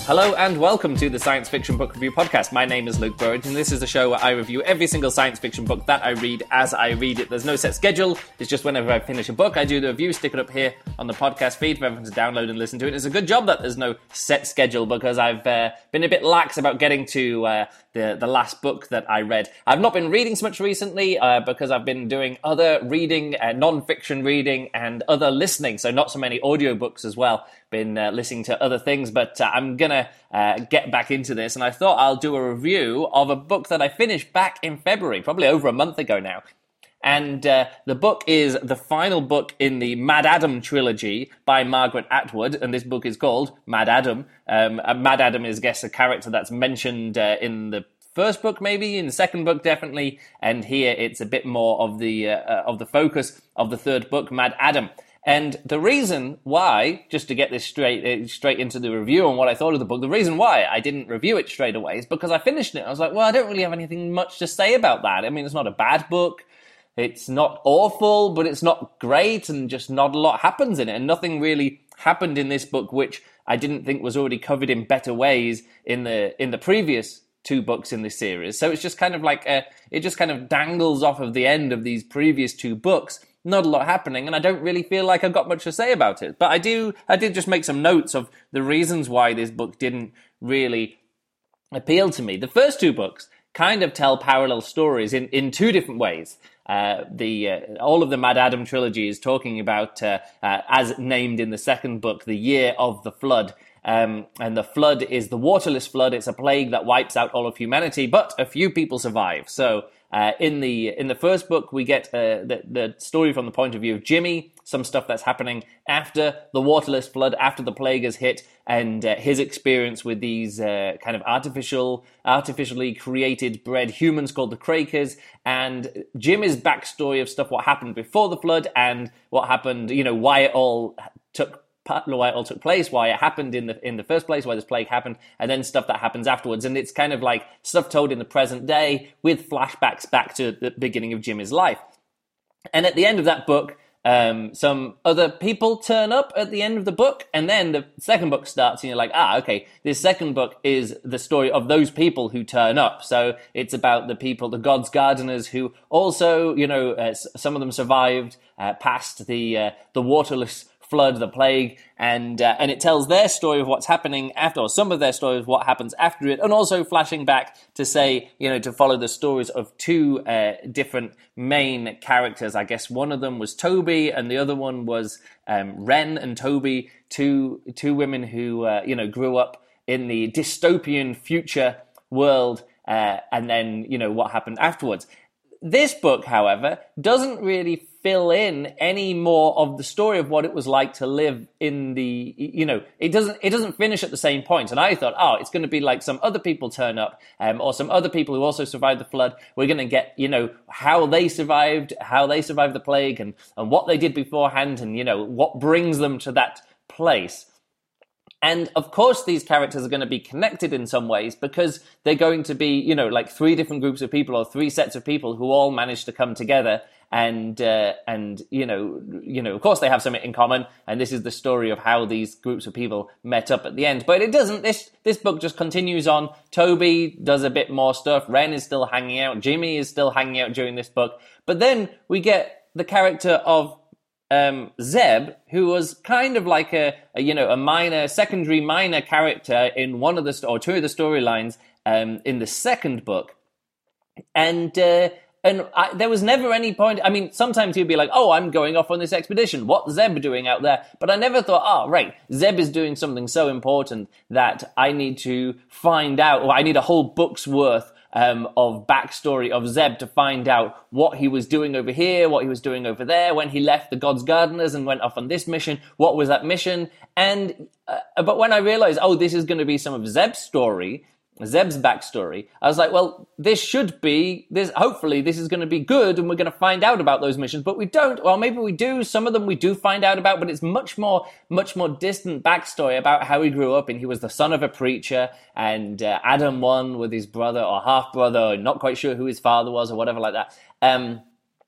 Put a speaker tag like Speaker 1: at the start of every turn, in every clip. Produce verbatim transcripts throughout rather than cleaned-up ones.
Speaker 1: Hello and welcome to the Science Fiction Book Review Podcast. My name is Luke Burridge and this is a show where I review every single science fiction book that I read as I read it. There's no set schedule, it's just whenever I finish a book I do the review, stick it up here on the podcast feed for everyone to download and listen to it. It's a good job that there's no set schedule because I've uh, been a bit lax about getting to uh, the, the last book that I read. I've not been reading so much recently uh, because I've been doing other reading, uh, non-fiction reading and other listening, so not so many audiobooks as well. Been uh, listening to other things, but uh, I'm gonna uh, get back into this, and I thought I'll do a review of a book that I finished back in February, probably over a month ago now. And uh, the book is the final book in the MaddAddam trilogy by Margaret Atwood, and this book is called MaddAddam. Um, MaddAddam is, I guess, a character that's mentioned uh, in the first book, maybe in the second book, definitely, and here it's a bit more of the uh, of the focus of the third book, MaddAddam. And the reason why, just to get this straight straight into the review and what I thought of the book, the reason why I didn't review it straight away is because I finished it. I was like, well, I don't really have anything much to say about that. I mean, it's not a bad book. It's not awful, but it's not great, and just not a lot happens in it. And nothing really happened in this book which I didn't think was already covered in better ways in the in the previous two books in this series. So it's just kind of like, a, it just kind of dangles off of the end of these previous two books. Not a lot happening, and I don't really feel like I've got much to say about it. But I do, I did just make some notes of the reasons why this book didn't really appeal to me. The first two books kind of tell parallel stories in, in two different ways. Uh, the uh, all of the MaddAddam trilogy is talking about, uh, uh, as named in the second book, the year of the flood. Um, and the flood is the waterless flood. It's a plague that wipes out all of humanity, but a few people survive. So uh, in the in the first book, we get uh, the, the story from the point of view of Jimmy, some stuff that's happening after the waterless flood, after the plague has hit, and uh, his experience with these uh, kind of artificial, artificially created bred humans called the Krakers, and Jimmy's backstory of stuff, what happened before the flood, and what happened, you know, why it all took why it all took place, why it happened in the in the first place, why this plague happened, and then stuff that happens afterwards. And it's kind of like stuff told in the present day with flashbacks back to the beginning of Jimmy's life. And at the end of that book, um, some other people turn up at the end of the book, and then the second book starts, and you're like, ah, okay, this second book is the story of those people who turn up. So it's about the people, the God's Gardeners, who also, you know, uh, some of them survived uh, past the uh, the waterless flood, the plague, and uh, and it tells their story of what's happening after, or some of their story of what happens after it, and also flashing back to say, you know, to follow the stories of two uh, different main characters. I guess one of them was Toby, and the other one was um, Ren and Toby, two two women who uh, you know grew up in the dystopian future world, uh, and then you know what happened afterwards. This book, however, doesn't really fill in any more of the story of what it was like to live in the, you know, it doesn't it doesn't finish at the same point. And I thought, oh, it's going to be like some other people turn up, um, or some other people who also survived the flood. We're going to get, you know, how they survived, how they survived the plague, and, and what they did beforehand, and, you know, what brings them to that place. And of course, these characters are going to be connected in some ways because they're going to be, you know, like three different groups of people or three sets of people who all manage to come together. And, uh, and, you know, you know, of course they have something in common. And this is the story of how these groups of people met up at the end. But it doesn't, this, this book just continues on. Toby does a bit more stuff. Ren is still hanging out. Jimmy is still hanging out during this book. But then we get the character of Um, Zeb, who was kind of like a, a, you know, a minor, secondary minor character in one of the, or two of the storylines um, in the second book. And, uh, and I, there was never any point, I mean, sometimes he'd be like, oh, I'm going off on this expedition. What's Zeb doing out there? But I never thought, oh, right, Zeb is doing something so important that I need to find out, or I need a whole book's worth Um, of backstory of Zeb to find out what he was doing over here, what he was doing over there, when he left the God's Gardeners and went off on this mission, what was that mission? And, uh, but when I realized, oh, this is going to be some of Zeb's story, Zeb's backstory, I was like, well, this should be, this. hopefully this is going to be good and we're going to find out about those missions, but we don't. Well, maybe we do. Some of them we do find out about, but it's much more, much more distant backstory about how he grew up, and he was the son of a preacher, and uh, Adam won with his brother or half-brother, or not quite sure who his father was or whatever like that. Um,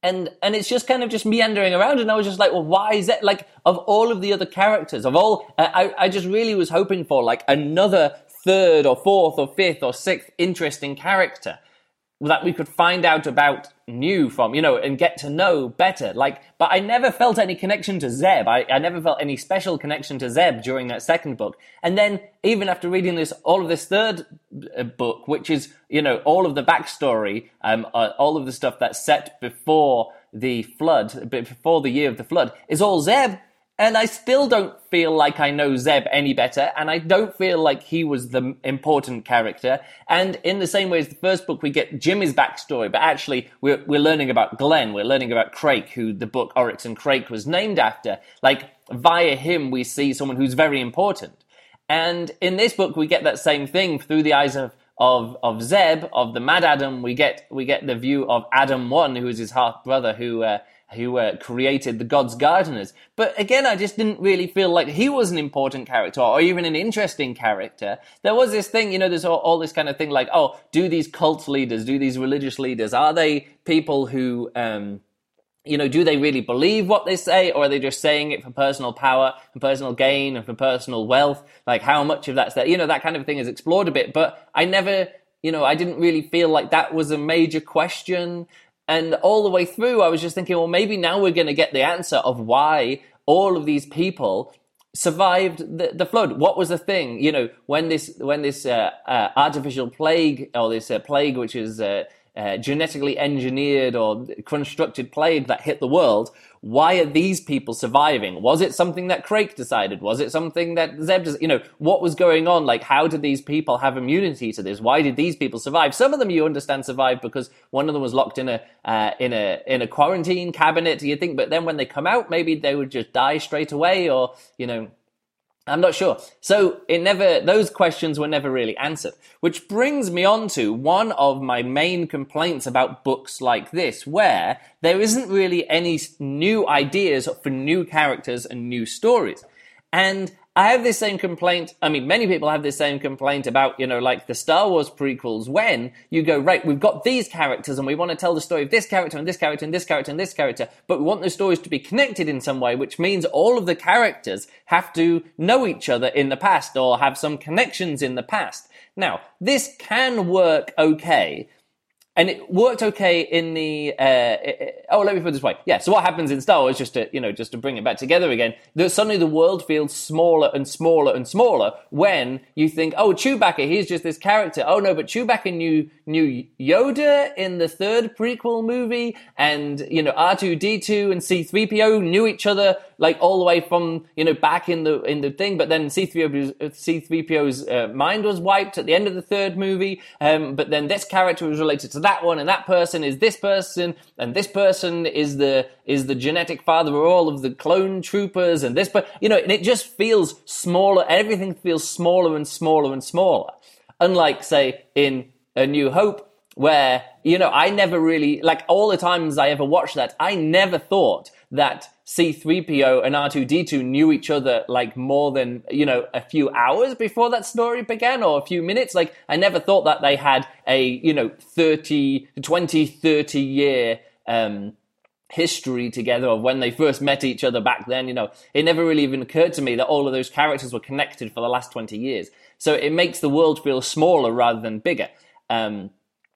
Speaker 1: And and it's just kind of just meandering around, and I was just like, well, why is that? Like, of all of the other characters, of all, uh, I, I just really was hoping for, like, another third or fourth or fifth or sixth interesting character that we could find out about new from, you know, and get to know better. Like, but I never felt any connection to Zeb. I, I never felt any special connection to Zeb during that second book. And then even after reading this, all of this third book, which is, you know, all of the backstory, um, uh, all of the stuff that's set before the flood, before the year of the flood, is all Zeb. And I still don't feel like I know Zeb any better, and I don't feel like he was the important character. And in the same way as the first book, we get Jimmy's backstory, but actually we're, we're learning about Glenn, we're learning about Crake, who the book Oryx and Crake was named after. Like, via him, we see someone who's very important. And in this book, we get that same thing through the eyes of of of Zeb, of the Mad Adam. We get we get the view of Adam One, who is his half brother, who uh, who uh, created the Gods Gardeners. But again, I just didn't really feel like he was an important character or even an interesting character. There was this thing, you know, there's all, all this kind of thing like, oh, do these cult leaders, do these religious leaders, are they people who, um, you know, do they really believe what they say, or are they just saying it for personal power and personal gain and for personal wealth? Like, how much of that's there? You know, that kind of thing is explored a bit, but I never, you know, I didn't really feel like that was a major question. And all the way through, I was just thinking, well, maybe now we're going to get the answer of why all of these people survived the, the flood. What was the thing? You know, when this when this uh, uh, artificial plague, or this uh, plague which is uh, uh, genetically engineered or constructed plague that hit the world, why are these people surviving? Was it something that Crake decided? Was it something that Zeb decided? You know, what was going on? Like, how did these people have immunity to this? Why did these people survive? Some of them, you understand, survived because one of them was locked in a uh, in a in a quarantine cabinet, you think, but then when they come out, maybe they would just die straight away, or, you know, I'm not sure. So it never, those questions were never really answered, which brings me on to one of my main complaints about books like this, where there isn't really any new ideas for new characters and new stories. And I have this same complaint, I mean, many people have this same complaint about, you know, like the Star Wars prequels, when you go, right, we've got these characters and we want to tell the story of this character and this character and this character and this character, but we want the stories to be connected in some way, which means all of the characters have to know each other in the past or have some connections in the past. Now, this can work okay. And it worked okay in the, uh, it, oh, let me put it this way. Yeah, so what happens in Star Wars, just to, you know, just to bring it back together again, that suddenly the world feels smaller and smaller and smaller when you think, oh, Chewbacca, he's just this character. Oh, no, but Chewbacca knew, knew Yoda in the third prequel movie, and, you know, R two D two and C three P O knew each other, like, all the way from, you know, back in the in the thing, but then C three P O's uh, mind was wiped at the end of the third movie, um, but then this character was related to that one, and that person is this person, and this person is the is the genetic father of all of the clone troopers, and this, but you know, and it just feels smaller. Everything feels smaller and smaller and smaller. Unlike, say, in A New Hope, where, you know, I never really, like, all the times I ever watched that, I never thought that C three P O and R two D two knew each other, like, more than, you know, a few hours before that story began, or a few minutes. Like, I never thought that they had a, you know, thirty, twenty, thirty year, um, history together of when they first met each other back then. You know, it never really even occurred to me that all of those characters were connected for the last twenty years. So it makes the world feel smaller rather than bigger. Um,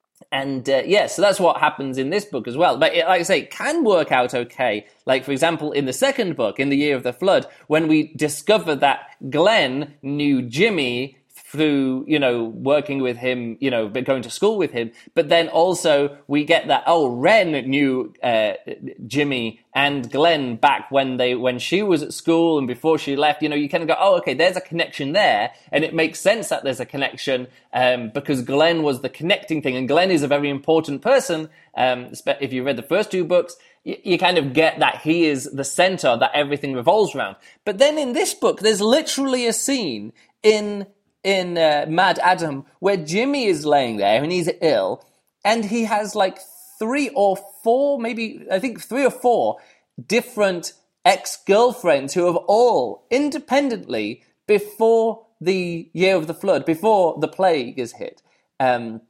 Speaker 1: And, uh, yeah, so that's what happens in this book as well. But it, like I say, it can work out okay. Like, for example, in the second book, in The Year of the Flood, when we discover that Glenn knew Jimmy through, you know, working with him, you know, going to school with him. But then also we get that, oh, Ren knew uh, Jimmy and Glenn back when they when she was at school and before she left. You know, you kind of go, oh, okay, there's a connection there. And it makes sense that there's a connection um, because Glenn was the connecting thing. And Glenn is a very important person. Um, if you read the first two books, you, you kind of get that he is the center that everything revolves around. But then in this book, there's literally a scene in... in uh, Mad Adam, where Jimmy is laying there and he's ill, and he has like three or four, maybe, I think three or four different ex-girlfriends who have all independently, before the year of the flood, before the plague is hit, um,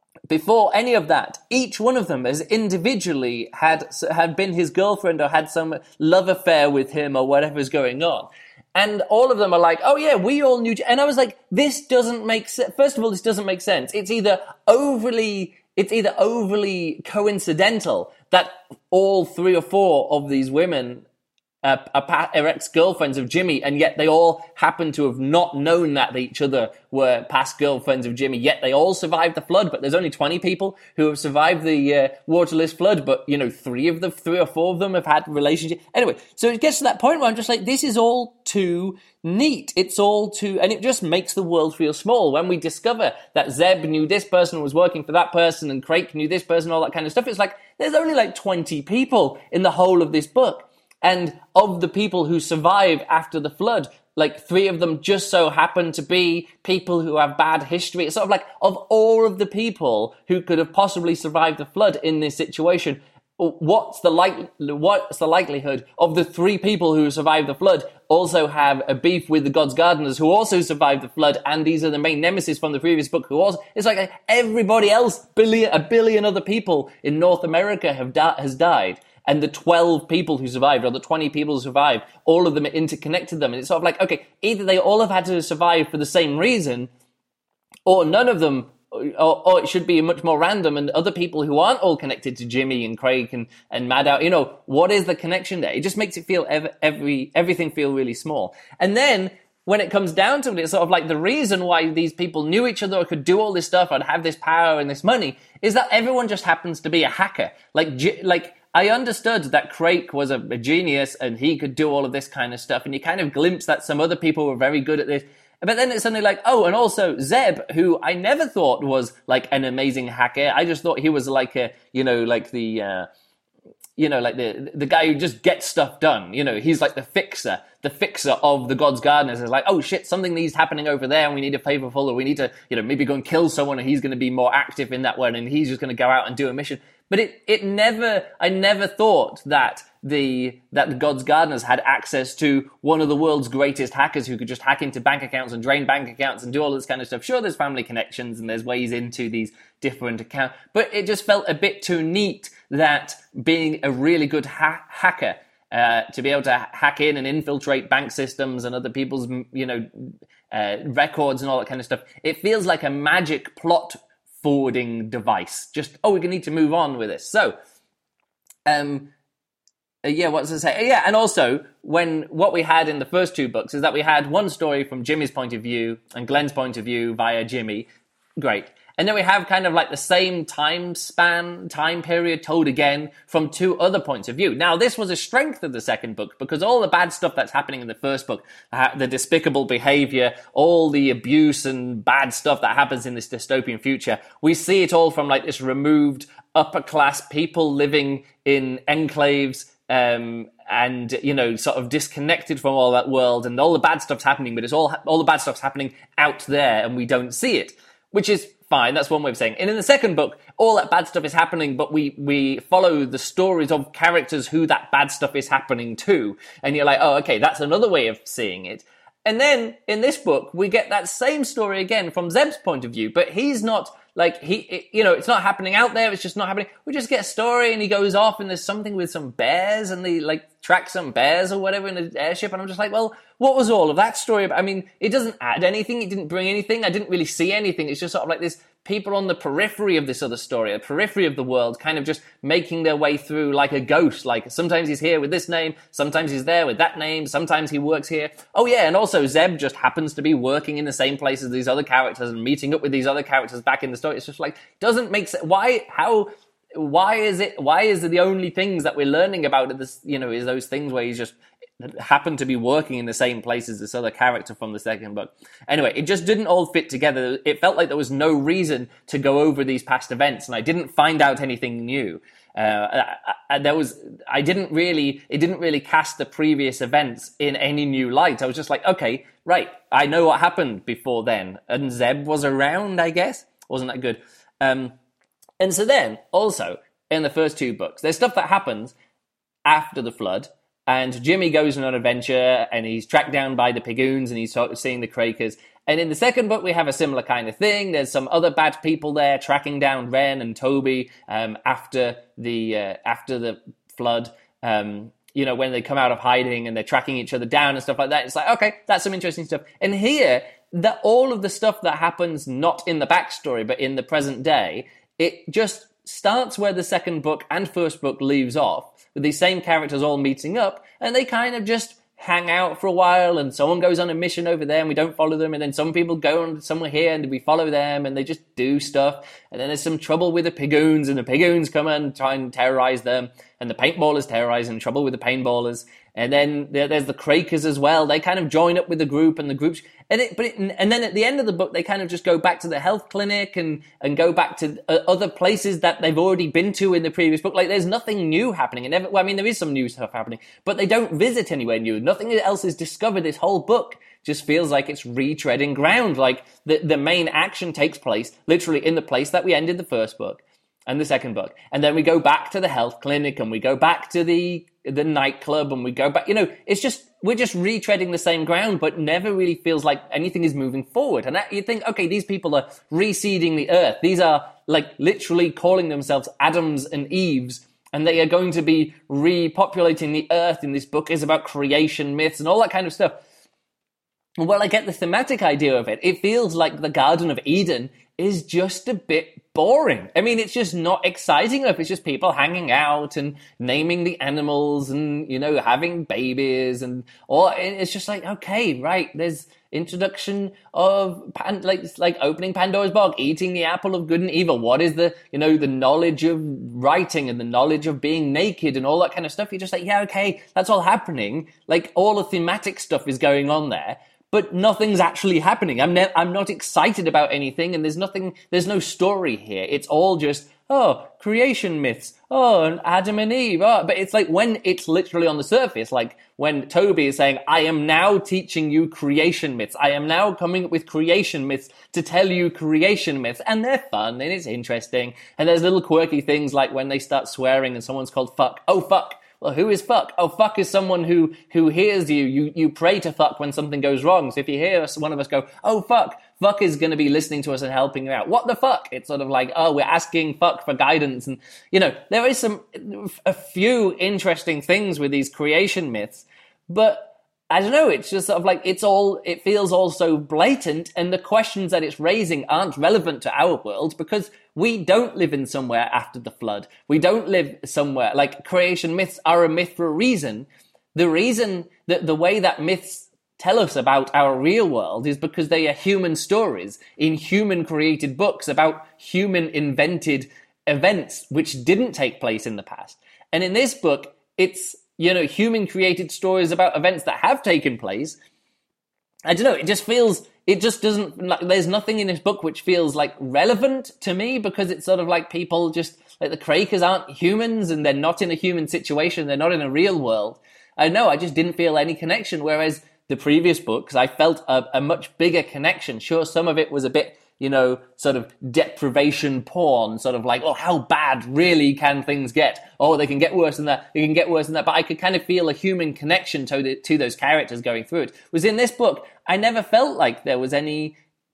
Speaker 1: before any of that, each one of them has individually had had been his girlfriend or had some love affair with him or whatever's going on. And all of them are like, oh yeah, we all knew. And I was like, this doesn't make sense. First of all, this doesn't make sense. It's either overly, it's either overly coincidental that all three or four of these women Uh, are, are ex-girlfriends of Jimmy, and yet they all happen to have not known that each other were past girlfriends of Jimmy, yet they all survived the flood, but there's only twenty people who have survived the uh, waterless flood, but, you know, three of the three or four of them have had relationships. Anyway, so it gets to that point where I'm just like, this is all too neat. It's all too, and it just makes the world feel small. When we discover that Zeb knew this person was working for that person, and Crake knew this person, all that kind of stuff, it's like, there's only like twenty people in the whole of this book. And of the people who survive after the flood, like three of them just so happen to be people who have bad history. It's sort of like, of all of the people who could have possibly survived the flood in this situation, what's the like, what's the likelihood of the three people who survived the flood also have a beef with the God's Gardeners who also survived the flood, and these are the main nemesis from the previous book who also, it's like everybody else, billion, a billion other people in North America have di- has died. And the twelve people who survived, or the twenty people who survived, all of them are interconnected them. And it's sort of like, okay, either they all have had to survive for the same reason, or none of them, or, or it should be much more random, and other people who aren't all connected to Jimmy and Craig and, and Maddow, you know, what is the connection there? It just makes it feel, every, every everything feel really small. And then, when it comes down to it, it's sort of like the reason why these people knew each other or could do all this stuff and have this power and this money is that everyone just happens to be a hacker. Like, like, I understood that Crake was a, a genius and he could do all of this kind of stuff, and you kind of glimpse that some other people were very good at this. But then it's suddenly like, oh, and also Zeb, who I never thought was like an amazing hacker. I just thought he was like a, you know, like the, uh, you know, like the the guy who just gets stuff done. You know, he's like the fixer, the fixer of the God's Gardeners. It's like, oh shit, something needs happening over there, and we need a favorful, or we need to, you know, maybe go and kill someone, and he's going to be more active in that one, and he's just going to go out and do a mission. But it, it never, I never thought that the, that the God's Gardeners had access to one of the world's greatest hackers who could just hack into bank accounts and drain bank accounts and do all this kind of stuff. Sure, there's family connections and there's ways into these different accounts, but it just felt a bit too neat that being a really good ha- hacker, uh, to be able to hack in and infiltrate bank systems and other people's, you know, uh, records and all that kind of stuff, it feels like a magic plot forwarding device. Just, oh, we're going to need to move on with this. So, um, uh, yeah, what does it say? Yeah, and also, when what we had in the first two books is that we had one story from Jimmy's point of view and Glenn's point of view via Jimmy. Great. And then we have kind of like the same time span, time period told again from two other points of view. Now, this was a strength of the second book because all the bad stuff that's happening in the first book, uh, the despicable behavior, all the abuse and bad stuff that happens in this dystopian future, we see it all from like this removed upper class people living in enclaves, um, and, you know, sort of disconnected from all that world, and all the bad stuff's happening, but it's all, all the bad stuff's happening out there and we don't see it, which is fine. That's one way of saying it. And in the second book, all that bad stuff is happening, but we, we follow the stories of characters who that bad stuff is happening to. And you're like, oh, okay, that's another way of seeing it. And then in this book, we get that same story again from Zeb's point of view, but he's not like, he, it, you know, it's not happening out there. It's just not happening. We just get a story and he goes off and there's something with some bears and they like track some bears or whatever in an airship. And I'm just like, well, what was all of that story about? I mean, it doesn't add anything. It didn't bring anything. I didn't really see anything. It's just sort of like this people on the periphery of this other story, the periphery of the world, kind of just making their way through like a ghost. Like sometimes he's here with this name, sometimes he's there with that name, sometimes he works here. Oh yeah, and also Zeb just happens to be working in the same place as these other characters and meeting up with these other characters back in the story. It's just like, doesn't make sense. Why, how, why is it, why is it the only things that we're learning about this, you know, is those things where he's just happened to be working in the same place as this other character from the second book. Anyway, it just didn't all fit together. It felt like there was no reason to go over these past events, and I didn't find out anything new. Uh, I, I, there was, I didn't really, it didn't really cast the previous events in any new light. I was just like, okay, right, I know what happened before then, and Zeb was around, I guess. Wasn't that good? Um, and so then, also, in the first two books, there's stuff that happens after the flood, and Jimmy goes on an adventure, and he's tracked down by the Pigoons, and he's sort of seeing the Quakers. And in the second book, we have a similar kind of thing. There's some other bad people there tracking down Ren and Toby um, after the uh, after the flood. Um, you know, when they come out of hiding and they're tracking each other down and stuff like that. It's like, okay, that's some interesting stuff. And here, that all of the stuff that happens not in the backstory, but in the present day, it just starts where the second book and first book leaves off, with these same characters all meeting up, and they kind of just hang out for a while, and someone goes on a mission over there and we don't follow them, and then some people go on somewhere here and we follow them and they just do stuff, and then there's some trouble with the Pigoons, and the Pigoons come and try and terrorize them, and the paintballers terrorize and trouble with the paintballers, and then there's the Quakers as well. They kind of join up with the group, and the groups, and it, but it, and then at the end of the book, they kind of just go back to the health clinic and and go back to uh, other places that they've already been to in the previous book. Like, there's nothing new happening, and never, well, I mean, there is some new stuff happening, but they don't visit anywhere new. Nothing else is discovered. This whole book just feels like it's retreading ground. Like the the main action takes place literally in the place that we ended the first book and the second book, and then we go back to the health clinic, and we go back to the the nightclub, and we go back, you know, it's just, we're just retreading the same ground, but never really feels like anything is moving forward. And that, you think, okay, these people are reseeding the earth. These are like literally calling themselves Adams and Eves, and they are going to be repopulating the earth, and this book is about creation myths and all that kind of stuff. Well, I get the thematic idea of it. It feels like the Garden of Eden is just a bit boring. I mean, it's just not exciting enough. It's just people hanging out and naming the animals and, you know, having babies and all. It's just like, okay, right, there's introduction of, pan, like, like opening Pandora's box, eating the apple of good and evil. What is the, you know, the knowledge of writing and the knowledge of being naked and all that kind of stuff? You're just like, yeah, okay, that's all happening. Like, all the thematic stuff is going on there, but nothing's actually happening. I'm ne- I'm not excited about anything, and there's nothing, there's no story here. It's all just, oh, creation myths, oh, and Adam and Eve, oh. But it's like when it's literally on the surface, like when Toby is saying, I am now teaching you creation myths. I am now coming up with creation myths to tell you creation myths, and they're fun, and it's interesting. And there's little quirky things like when they start swearing and someone's called fuck. Oh, fuck. Well, who is fuck? Oh, fuck is someone who, who hears you. You, you pray to fuck when something goes wrong. So if you hear us, one of us go, oh, fuck, fuck is going to be listening to us and helping you out. What the fuck? It's sort of like, oh, we're asking fuck for guidance. And, you know, there is some, a few interesting things with these creation myths, but I don't know, it's just sort of like, it's all, it feels all so blatant, and the questions that it's raising aren't relevant to our world because we don't live in somewhere after the flood. We don't live somewhere, like, creation myths are a myth for a reason. The reason that the way that myths tell us about our real world is because they are human stories in human created books about human invented events which didn't take place in the past. And in this book, it's, you know, human created stories about events that have taken place. I don't know, it just feels, it just doesn't, like, there's nothing in this book which feels like relevant to me, because it's sort of like people just, like the Quakers aren't humans and they're not in a human situation, they're not in a real world. I know, I just didn't feel any connection, whereas the previous books, I felt a, a much bigger connection. Sure, some of it was a bit, you know, sort of deprivation porn, sort of like, oh, how bad really can things get? Oh, they can get worse than that, they can get worse than that. But I could kind of feel a human connection to the, to those characters going through it. Was in this book, I never felt like there was any,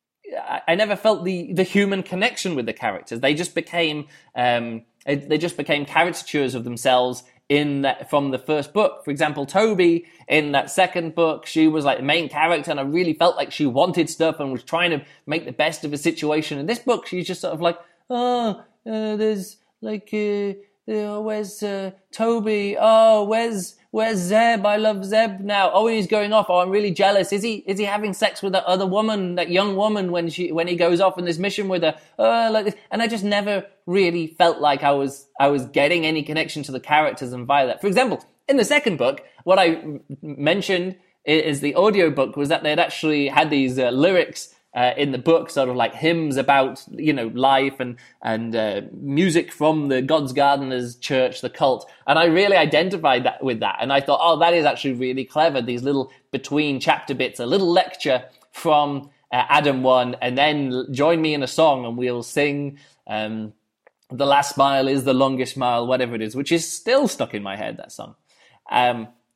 Speaker 1: I never felt the, the human connection with the characters. They just became, um, they just became caricatures of themselves in that, from the first book. For example, Toby, in that second book, she was like the main character, and I really felt like she wanted stuff and was trying to make the best of a situation. In this book, she's just sort of like, oh, uh, there's like, uh, uh, where's uh, Toby? Oh, where's where's Zeb? I love Zeb now. Oh, he's going off. Oh, I'm really jealous. Is he is he having sex with that other woman, that young woman, when she when he goes off on this mission with her? Oh, like this. And I just never really felt like I was I was getting any connection to the characters and via that. For example, in the second book, what I m- mentioned is the audiobook was that they had actually had these uh, lyrics Uh, in the book, sort of like hymns about, you know, life and and uh, music from the God's Gardeners church, the cult. And I really identified that with that. And I thought, oh, that is actually really clever. These little between chapter bits, a little lecture from uh, Adam one, and then join me in a song and we'll sing um, The Last Mile is the Longest Mile, whatever it is, which is still stuck in my head, that song. Um,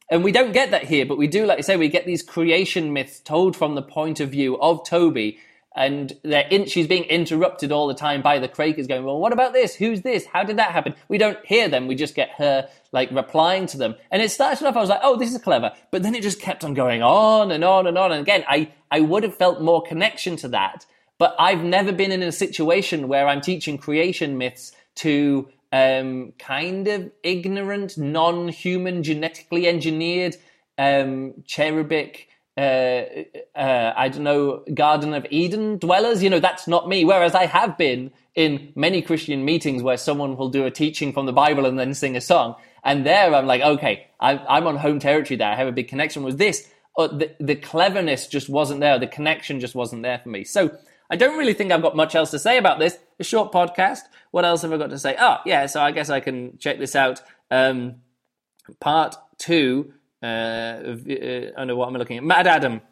Speaker 1: And we don't get that here, but we do, like I say, we get these creation myths told from the point of view of Toby. And they're in, she's being interrupted all the time by the Quakers going, well, what about this? Who's this? How did that happen? We don't hear them. We just get her, like, replying to them. And it started off, I was like, oh, this is clever. But then it just kept on going on and on and on. And again, I, I would have felt more connection to that. But I've never been in a situation where I'm teaching creation myths to um, kind of ignorant, non-human, genetically engineered, um, cherubic, uh, uh, I don't know, Garden of Eden dwellers. You know, that's not me. Whereas I have been in many Christian meetings where someone will do a teaching from the Bible and then sing a song. And there I'm like, okay, I, I'm on home territory there. I have a big connection with this. Uh, the, the cleverness just wasn't there. The connection just wasn't there for me. So I don't really think I've got much else to say about this. A short podcast. What else have I got to say? Oh, yeah, so I guess I can check this out. Um, part two, uh, of, uh, I don't know what I'm looking at. Mad Adam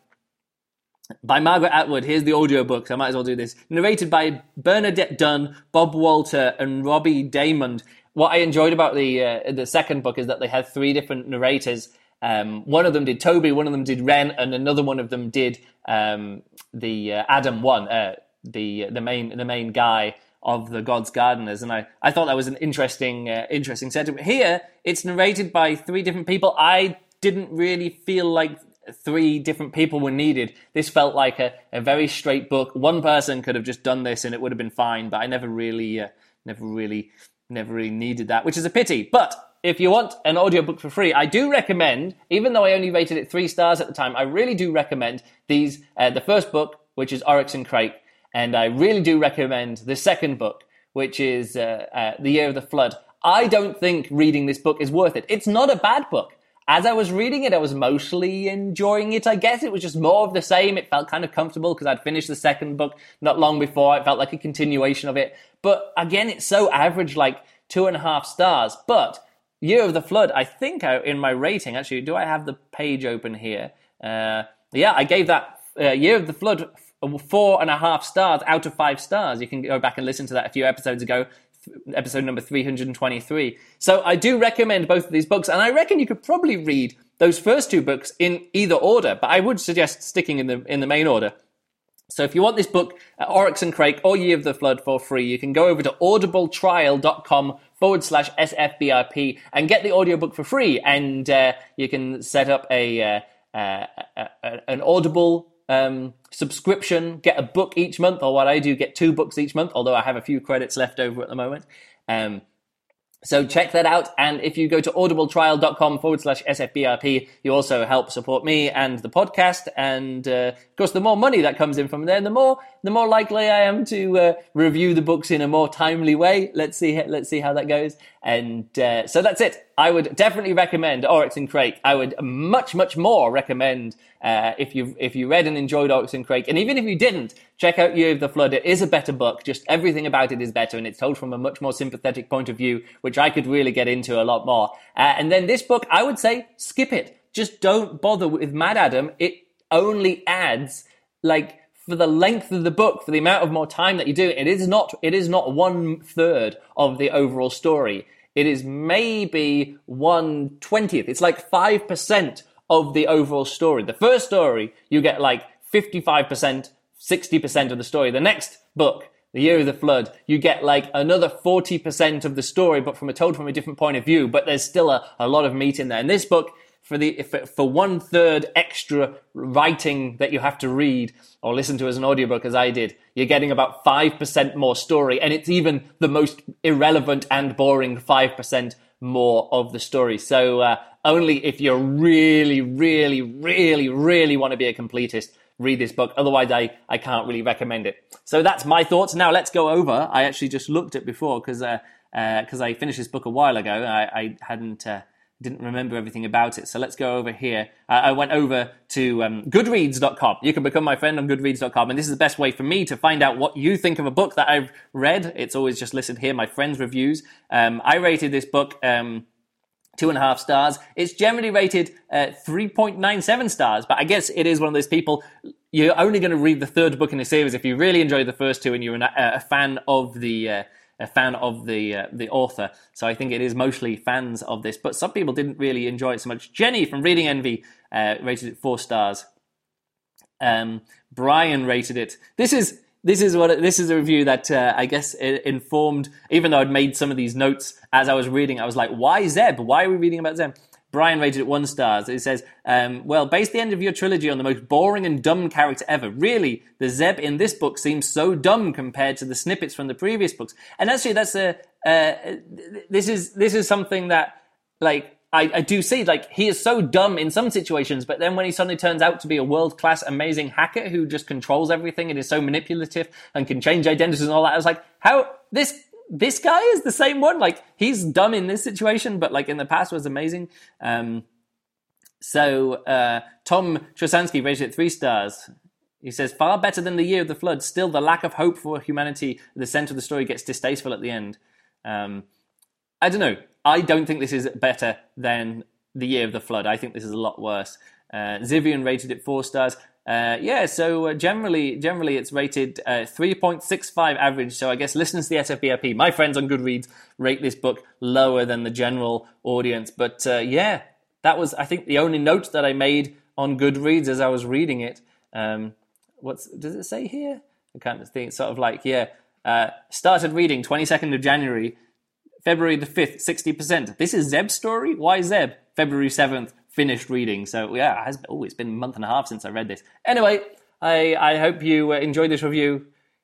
Speaker 1: by Margaret Atwood. Here's the audiobook, so I might as well do this. Narrated by Bernadette Dunn, Bob Walter, and Robbie Daymond. What I enjoyed about the uh, the second book is that they had three different narrators. Um, one of them did Toby, one of them did Ren, and another one of them did um, the uh, Adam one, uh, the the main the main guy of the God's Gardeners, and I, I thought that was an interesting uh, interesting setup. Here, it's narrated by three different people. I didn't really feel like three different people were needed. This felt like a, a very straight book. One person could have just done this, and it would have been fine. But I never really, uh, never really, never really needed that, which is a pity. But if you want an audiobook for free, I do recommend, even though I only rated it three stars at the time, I really do recommend these, uh, the first book, which is Oryx and Crake, and I really do recommend the second book, which is uh, uh, The Year of the Flood. I don't think reading this book is worth it. It's not a bad book. As I was reading it, I was mostly enjoying it, I guess. It was just more of the same. It felt kind of comfortable because I'd finished the second book not long before. It felt like a continuation of it. But again, it's so average, like two and a half stars. But Year of the Flood, I think I, in my rating, actually, do I have the page open here? Uh, yeah, I gave that uh, Year of the Flood four and a half stars out of five stars. You can go back and listen to that a few episodes ago, episode number three hundred twenty-three. So I do recommend both of these books, and I reckon you could probably read those first two books in either order, but I would suggest sticking in the in the main order. So if you want this book, uh, Oryx and Crake or Year of the Flood for free, you can go over to audibletrial.com forward slash SFBRP and get the audiobook for free. And uh, you can set up a, uh, uh, a an Audible um, subscription, get a book each month, or what I do, get two books each month, although I have a few credits left over at the moment. Um, So check that out. And if you go to audibletrial.com forward slash SFBRP, you also help support me and the podcast. And, uh, of course, the more money that comes in from there, the more, the more likely I am to, uh, review the books in a more timely way. Let's see, let's see how that goes. And, uh, so that's it. I would definitely recommend Oryx and Crake. I would much, much more recommend, uh, if you if you read and enjoyed Oryx and Crake. And even if you didn't, check out Year of the Flood. It is a better book. Just everything about it is better, and it's told from a much more sympathetic point of view, which I could really get into a lot more. Uh, and then this book, I would say, skip it. Just don't bother with Mad Adam. It only adds, like, for the length of the book, for the amount of more time that you do, it is not, it is not one third of the overall story. It is maybe one twentieth. It's like five percent of the overall story. The first story, you get like fifty-five percent, sixty percent of the story. The next book, The Year of the Flood, you get like another forty percent of the story, but from a told from a different point of view. But there's still a, a lot of meat in there. And this book, for the for, for one third extra writing that you have to read or listen to as an audiobook, as I did, you're getting about five percent more story, and it's even the most irrelevant and boring five percent more of the story. So uh, only if you really, really, really, really want to be a completist, read this book. Otherwise, I, I can't really recommend it. So that's my thoughts. Now let's go over. I actually just looked at before because uh, uh, cause I finished this book a while ago. I, I hadn't... Uh, didn't remember everything about it. So let's go over here. Uh, I went over to um, goodreads dot com. You can become my friend on goodreads dot com. And this is the best way for me to find out what you think of a book that I've read. It's always just listed here, my friends' reviews. Um, I rated this book um, two and a half stars. It's generally rated uh, three point nine seven stars. But I guess it is one of those people, you're only going to read the third book in the series if you really enjoy the first two and you're an, a, a fan of the... Uh, a fan of the uh, the author. So I think it is mostly fans of this. But some people didn't really enjoy it so much. Jenny from Reading Envy uh, rated it four stars. Um, Brian rated it. This is this is what this is a review that uh, I guess informed. Even though I'd made some of these notes as I was reading, I was like, "Why Zeb? Why are we reading about Zeb?" Brian rated it one star. It says, um, well, base the end of your trilogy on the most boring and dumb character ever. Really, the Zeb in this book seems so dumb compared to the snippets from the previous books. And actually, that's a uh, this is this is something that, like, I, I do see. Like, he is so dumb in some situations, but then when he suddenly turns out to be a world-class, amazing hacker who just controls everything and is so manipulative and can change identities and all that, I was like, how this... This guy is the same one. Like, he's dumb in this situation, but like in the past was amazing. Um, so uh, Tom Trosansky rated it three stars. He says, far better than the Year of the Flood. Still, the lack of hope for humanity at the center of the story gets distasteful at the end. Um, I don't know. I don't think this is better than the Year of the Flood. I think this is a lot worse. Uh, Zivian rated it four stars. Uh, yeah, so uh, generally, generally it's rated uh, three point six five average. So I guess listeners to the S F B R P, my friends on Goodreads, rate this book lower than the general audience. But uh, yeah, that was, I think, the only note that I made on Goodreads as I was reading it. Um, what's does it say here? I can't think. It's sort of like, yeah, uh, started reading twenty-second of January, February the fifth, sixty percent. This is Zeb's story? Why Zeb? February seventh. Finished reading. So yeah, it has, oh, it's been a month and a half since I read this. Anyway, I, I hope you uh, enjoyed this review,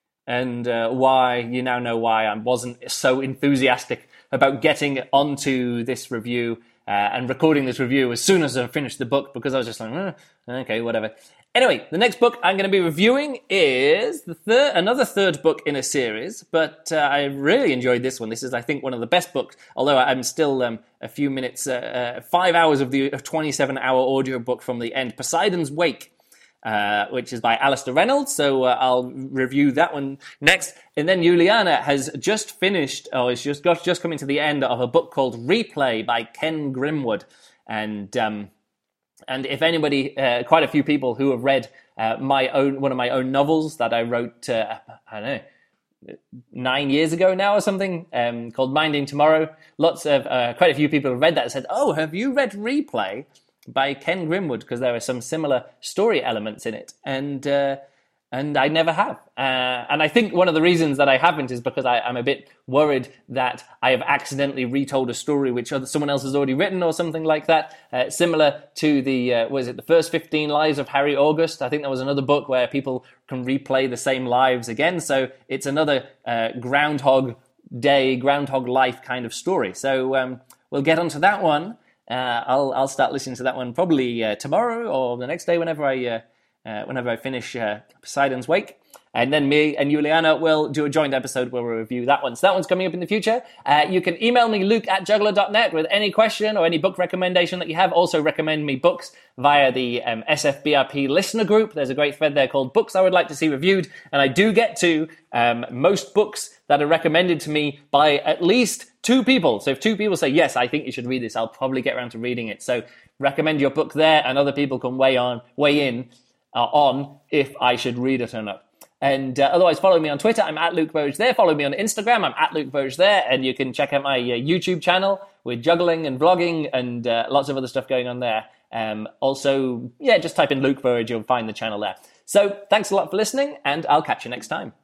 Speaker 1: and uh, why you now know why I wasn't so enthusiastic about getting onto this review uh, and recording this review as soon as I finished the book, because I was just like, eh, okay, whatever. Anyway, the next book I'm going to be reviewing is the third, another third book in a series, but uh, I really enjoyed this one. This is, I think, one of the best books, although I'm still um, a few minutes, uh, uh, five hours of the twenty-seven hour audiobook from the end, Poseidon's Wake, uh, which is by Alistair Reynolds, so uh, I'll review that one next. And then Juliana has just finished, or is just, got, just coming to the end of a book called Replay by Ken Grimwood, and... Um, And if anybody, uh, quite a few people who have read uh, my own one of my own novels that I wrote, uh, I don't know, nine years ago now or something, um, called Minding Tomorrow. Lots of, uh, quite a few people have read that and said, oh, have you read Replay by Ken Grimwood? Because there are some similar story elements in it. And uh, and I never have. Uh, and I think one of the reasons that I haven't is because I, I'm a bit worried that I have accidentally retold a story which other, someone else has already written or something like that. Uh, similar to the, uh, was it the first fifteen Lives of Harry August? I think there was another book where people can replay the same lives again. So it's another uh, Groundhog Day, Groundhog Life kind of story. So um, we'll get onto that one. Uh, I'll I'll start listening to that one probably uh, tomorrow or the next day whenever I... Uh, Uh, whenever I finish uh, Poseidon's Wake. And then me and Juliana will do a joint episode where we'll review that one. So that one's coming up in the future. Uh, you can email me, luke at juggler dot net, with any question or any book recommendation that you have. Also recommend me books via the um, S F B R P listener group. There's a great thread there called Books I Would Like to See Reviewed. And I do get to um, most books that are recommended to me by at least two people. So if two people say, yes, I think you should read this, I'll probably get around to reading it. So recommend your book there, and other people can weigh on, weigh in Uh, on if I should read it or not. And uh, otherwise, follow me on Twitter. I'm at Luke Burridge there. Follow me on Instagram. I'm at Luke Burridge there. And you can check out my uh, YouTube channel with juggling and vlogging and uh, lots of other stuff going on there. Um, also, yeah, just type in Luke Burridge. You'll find the channel there. So thanks a lot for listening, and I'll catch you next time.